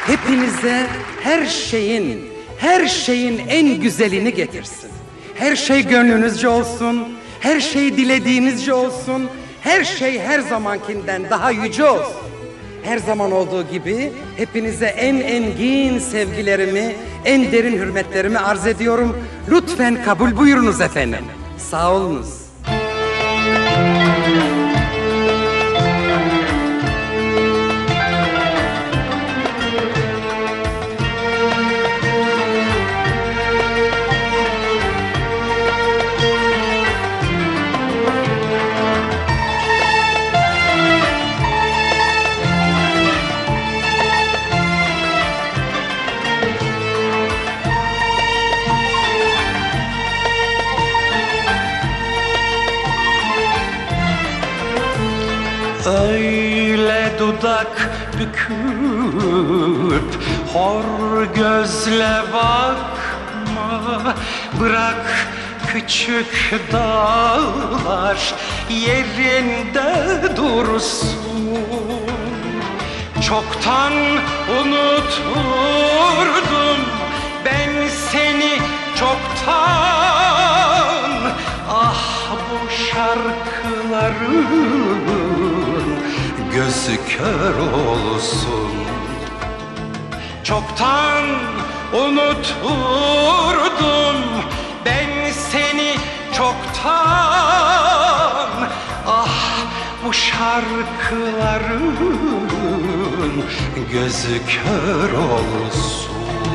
hepinize her şeyin en güzelini getirsin. Her şey gönlünüzce olsun, her şey dilediğinizce olsun, her şey her zamankinden daha yüce olsun. Her zaman olduğu gibi hepinize en engin sevgilerimi, en derin hürmetlerimi arz ediyorum. Lütfen kabul buyurunuz efendim. Sağ olunuz. Öyle dudak büküp hor gözle bakma. Bırak küçük dağlar yerinde dursun. Çoktan unuturdum ben seni çoktan. Ah bu şarkıların gözü kör olsun. Çoktan unuturdum ben seni çoktan. Ah bu şarkıların gözü kör olsun.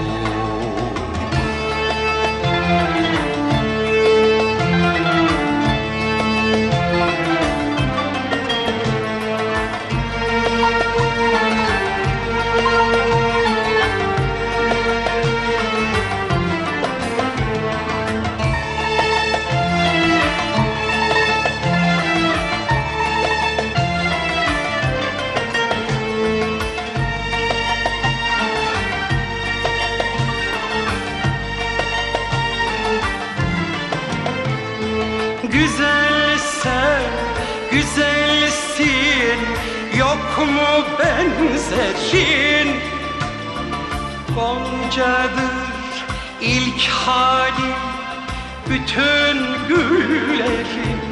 Güzelse güzelsin, yok mu benzerin? Goncadır ilk hali bütün güllerin.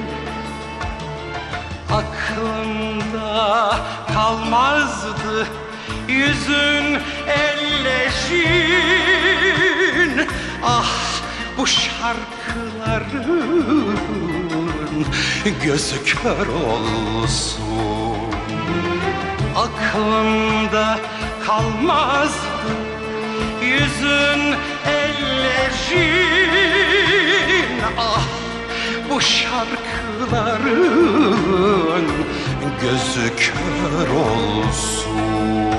Aklımda kalmazdı yüzün ellerin. Ah bu şarkıların gözü kör olsun. Aklımda kalmazdı yüzün ellerin. Ah bu şarkıların gözü kör olsun.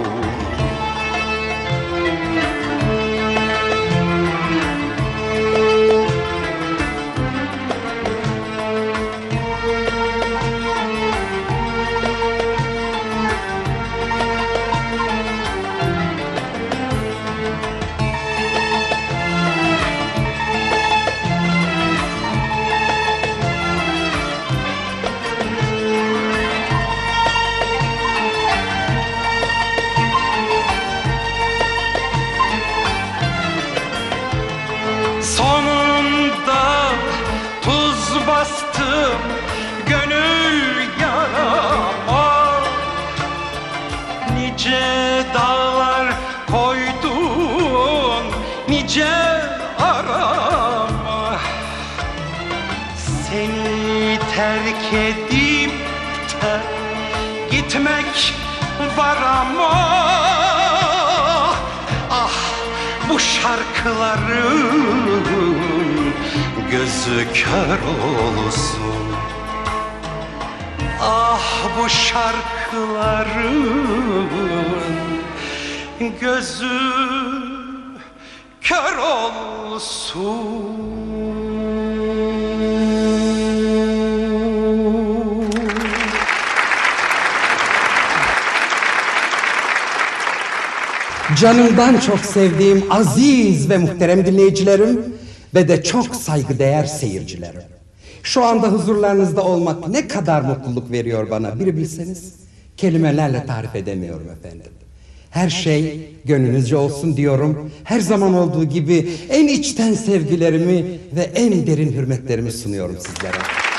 Sonunda tuz bastım gönül yarama. Nice dağlar koydun nice arama. Seni terk edip de gitmek var ama. Ah bu şarkıların gözü kör olsun. Ah bu şarkıların gözü kör olsun. Canımdan çok sevdiğim aziz ve muhterem dinleyicilerim ve de çok saygıdeğer seyircilerim. Şu anda huzurlarınızda olmak ne kadar mutluluk veriyor bana bir bilseniz. Kelimelerle tarif edemiyorum efendim. Her şey gönlünüzce olsun diyorum. Her zaman olduğu gibi en içten sevgilerimi ve en derin hürmetlerimi sunuyorum sizlere.